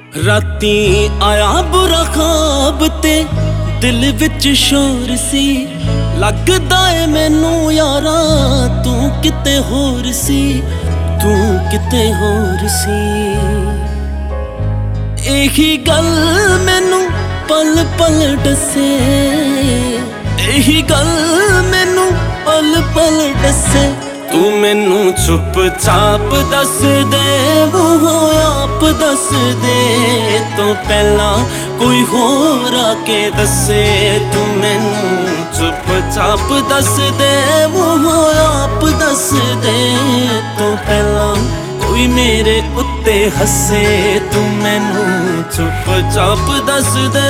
राती आया बुरा ख्वाब ते दिल विच शोर सी लगदा ए मैनू यारा तू किते होर सी तू किते होर सी। एही गल मैनू पल पल दसे एही गल मैनू पल पल दसे तू मैनू चुप चाप दस दे वो आप दस दे तो पहला कोई होर आके दसे। तू मैनू चुप चाप दस दे वो आप दस दे तो पहला कोई मेरे उत्ते हसे। तू मैनू चुप चाप दस दे।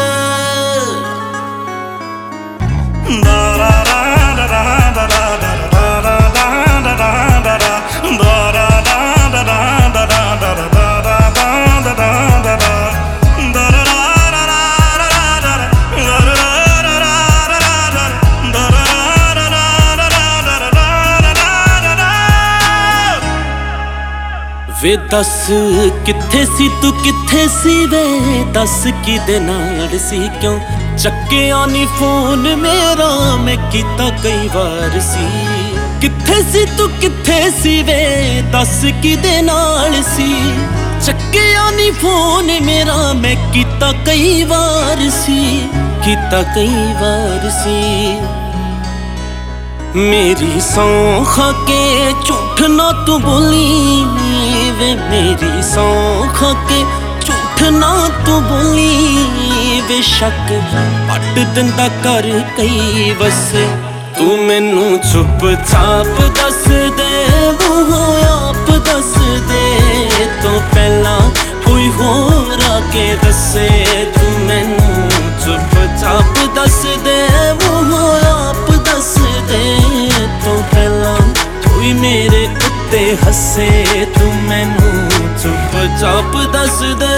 वे दस किथे सी तू किथे सी वे दस किदे नाल सी क्यों चक्किया नी फोन मेरा मैं कीता कई बार सी। किथे सी तू किथे सी वे दस किदे नाल सी चक्किया नी फोन मेरा मैं कीता कई बार सी कीता कई बार सी। मेरी सौं खा के झूठ ना तू बोली वे मेरी सौं खा के झूठ ना तू बोली वे शक पट दिंदा कर कई वसे। तू मैनू चुप चाप दस दे वो आप दस दे तो पहला कोई होर आके दसे। तू मैनू चुप चाप दस दे वो आप दस दे तो पहला कोई मेरे उत्ते हसे। तू मैनू चुप चाप दस दे।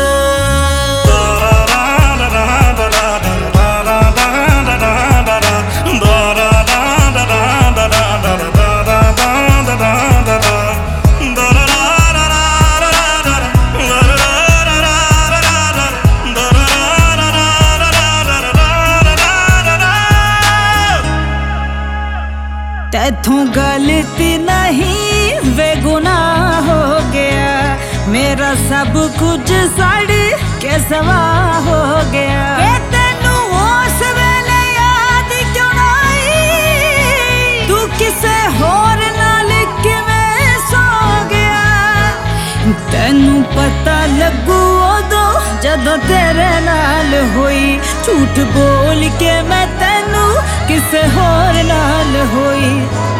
तैथों गलती नहीं वे गुनाह हो गया मेरा सब कुछ सड़ के सवा हो गया। तेनू उस वेले याद क्यों नहीं तू किसे होर नाल किवें सो गया। तेनू पता लगू उदों जदों तेरे नाल होई झूठ बोल के मैं तेनू किसे होर नाल होई।